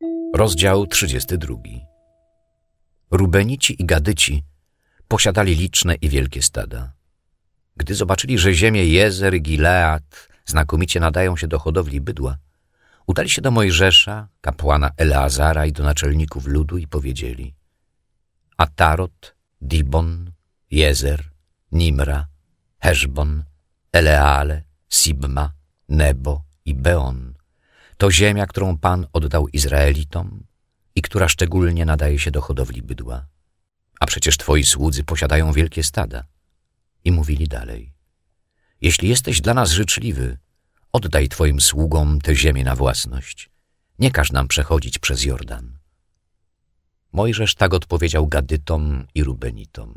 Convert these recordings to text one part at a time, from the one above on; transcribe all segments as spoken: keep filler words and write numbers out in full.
Rozdział trzydziesty drugi. Rubenici i Gadyci posiadali liczne i wielkie stada. Gdy zobaczyli, że ziemie Jezer i Gilead znakomicie nadają się do hodowli bydła, udali się do Mojżesza, kapłana Eleazara i do naczelników ludu i powiedzieli: Atarot, Dibon, Jezer, Nimra, Heszbon, Eleale, Sibma, Nebo i Beon to ziemia, którą Pan oddał Izraelitom i która szczególnie nadaje się do hodowli bydła. A przecież twoi słudzy posiadają wielkie stada. I mówili dalej: Jeśli jesteś dla nas życzliwy, oddaj twoim sługom tę ziemię na własność. Nie każ nam przechodzić przez Jordan. Mojżesz tak odpowiedział Gadytom i Rubenitom: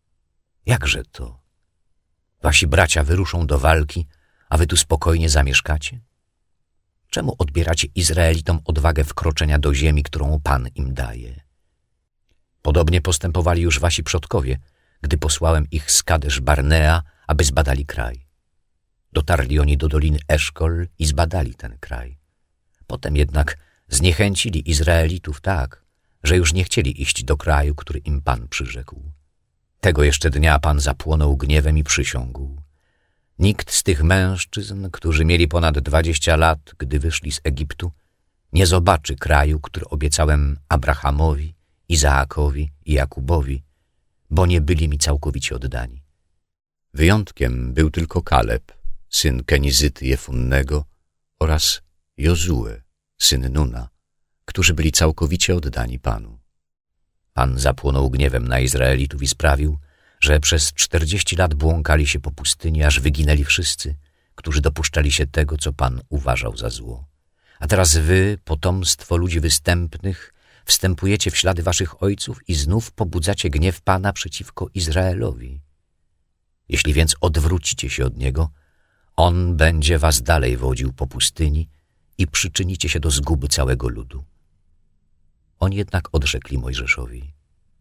Jakże to? Wasi bracia wyruszą do walki, a wy tu spokojnie zamieszkacie? Czemu odbieracie Izraelitom odwagę wkroczenia do ziemi, którą Pan im daje? Podobnie postępowali już wasi przodkowie, gdy posłałem ich z Kadesz Barnea, aby zbadali kraj. Dotarli oni do doliny Eszkol i zbadali ten kraj. Potem jednak zniechęcili Izraelitów tak, że już nie chcieli iść do kraju, który im Pan przyrzekł. Tego jeszcze dnia Pan zapłonął gniewem i przysiągł: Nikt z tych mężczyzn, którzy mieli ponad dwadzieścia lat, gdy wyszli z Egiptu, nie zobaczy kraju, który obiecałem Abrahamowi, Izaakowi i Jakubowi, bo nie byli mi całkowicie oddani. Wyjątkiem był tylko Kaleb, syn Kenizyty Jefunnego, oraz Jozue, syn Nuna, którzy byli całkowicie oddani Panu. Pan zapłonął gniewem na Izraelitów i sprawił, że przez czterdzieści lat błąkali się po pustyni, aż wyginęli wszyscy, którzy dopuszczali się tego, co Pan uważał za zło. A teraz wy, potomstwo ludzi występnych, wstępujecie w ślady waszych ojców i znów pobudzacie gniew Pana przeciwko Izraelowi. Jeśli więc odwrócicie się od Niego, On będzie was dalej wodził po pustyni i przyczynicie się do zguby całego ludu. Oni jednak odrzekli Mojżeszowi: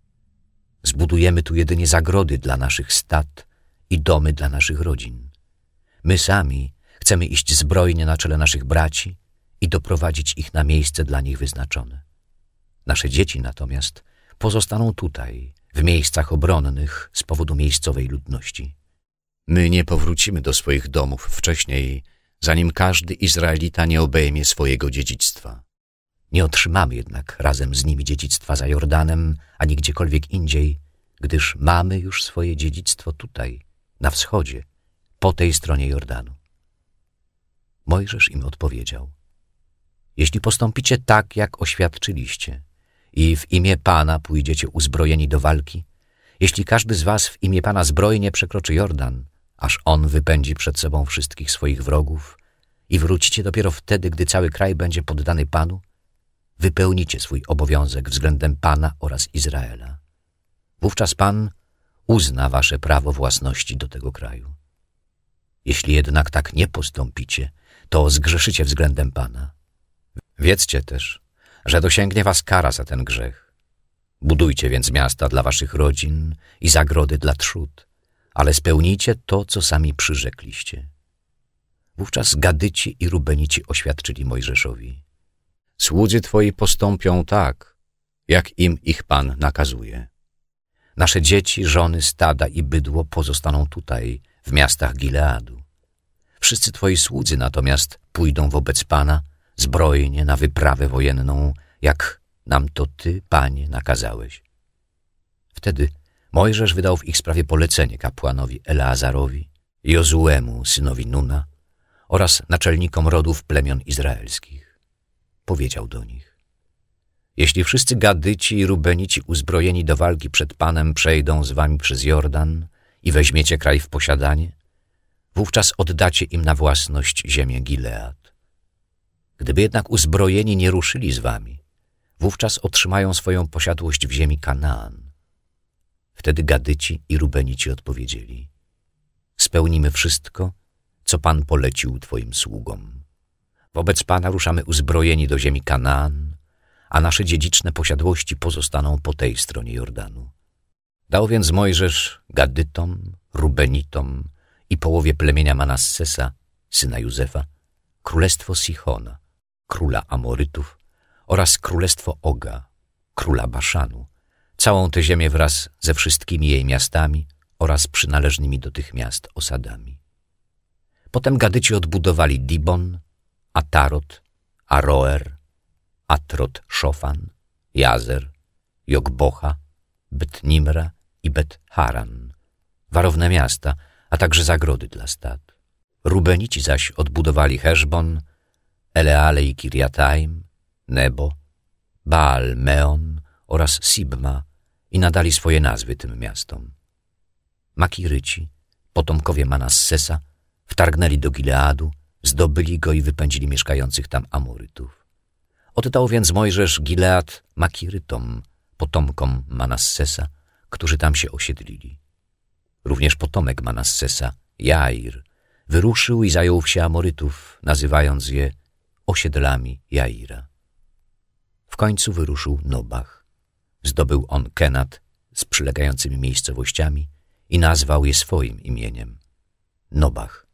Zbudujemy tu jedynie zagrody dla naszych stad i domy dla naszych rodzin. My sami chcemy iść zbrojnie na czele naszych braci i doprowadzić ich na miejsce dla nich wyznaczone. Nasze dzieci natomiast pozostaną tutaj, w miejscach obronnych z powodu miejscowej ludności. My nie powrócimy do swoich domów wcześniej, zanim każdy Izraelita nie obejmie swojego dziedzictwa. Nie otrzymamy jednak razem z nimi dziedzictwa za Jordanem, ani gdziekolwiek indziej, gdyż mamy już swoje dziedzictwo tutaj, na wschodzie, po tej stronie Jordanu. Mojżesz im odpowiedział: Jeśli postąpicie tak, jak oświadczyliście i w imię Pana pójdziecie uzbrojeni do walki, jeśli każdy z was w imię Pana zbrojnie przekroczy Jordan, aż On wypędzi przed sobą wszystkich swoich wrogów i wrócicie dopiero wtedy, gdy cały kraj będzie poddany Panu, wypełnicie swój obowiązek względem Pana oraz Izraela. Wówczas Pan uzna wasze prawo własności do tego kraju. Jeśli jednak tak nie postąpicie, to zgrzeszycie względem Pana. Wiedzcie też, że dosięgnie was kara za ten grzech. Budujcie więc miasta dla waszych rodzin i zagrody dla trzód, ale spełnijcie to, co sami przyrzekliście. Wówczas Gadyci i Rubenici oświadczyli Mojżeszowi: Słudzy twoi postąpią tak, jak im ich Pan nakazuje. Nasze dzieci, żony, stada i bydło pozostaną tutaj, w miastach Gileadu. Wszyscy twoi słudzy natomiast pójdą wobec Pana zbrojnie na wyprawę wojenną, jak nam to ty, Panie, nakazałeś. Wtedy Mojżesz wydał w ich sprawie polecenie kapłanowi Eleazarowi, Jozuemu, synowi Nuna, oraz naczelnikom rodów plemion izraelskich. Powiedział do nich: Jeśli wszyscy Gadyci i Rubenici uzbrojeni do walki przed Panem przejdą z wami przez Jordan i weźmiecie kraj w posiadanie, wówczas oddacie im na własność ziemię Gilead. Gdyby jednak uzbrojeni nie ruszyli z wami, wówczas otrzymają swoją posiadłość w ziemi Kanaan. Wtedy Gadyci i Rubenici odpowiedzieli: Spełnimy wszystko, co Pan polecił twoim sługom. Wobec Pana ruszamy uzbrojeni do ziemi Kanaan, a nasze dziedziczne posiadłości pozostaną po tej stronie Jordanu. Dał więc Mojżesz Gadytom, Rubenitom i połowie plemienia Manassesa, syna Józefa, królestwo Sichona, króla Amorytów, oraz królestwo Oga, króla Baszanu, całą tę ziemię wraz ze wszystkimi jej miastami oraz przynależnymi do tych miast osadami. Potem Gadyci odbudowali Dibon, Atarot, Aroer, Atrot-Szofan, Jazer, Jogbocha, Bet-Nimra i Bet-Haran, warowne miasta, a także zagrody dla stad. Rubenici zaś odbudowali Heszbon, Eleale i Kirjataim, Nebo, Baal-Meon oraz Sibma i nadali swoje nazwy tym miastom. Makiryci, potomkowie Manassesa, wtargnęli do Gileadu, zdobyli go i wypędzili mieszkających tam Amorytów. Oddał więc Mojżesz Gilead Makirytom, potomkom Manassesa, którzy tam się osiedlili. Również potomek Manassesa, Jair, wyruszył i zajął wsie Amorytów, nazywając je osiedlami Jaira. W końcu wyruszył Nobach. Zdobył on Kenat z przylegającymi miejscowościami i nazwał je swoim imieniem. Nobach